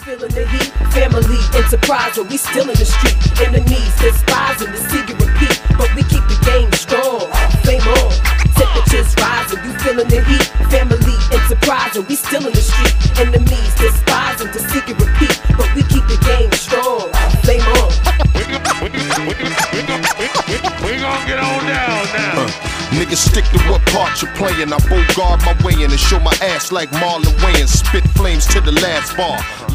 feeling the heat, family, enterprise, but we still in the street. Enemies despising to see you repeat, but we keep the game strong. Flame on, temperatures rising. You feeling the heat, family, enterprise, and we still in the street. Enemies despising to see you repeat, but we keep the game strong. Flame on. We gon' get on down now. Niggas stick to what part you're playing. I bogard my way in and show my ass like Marlon Wayans. Spit flames to the last bar.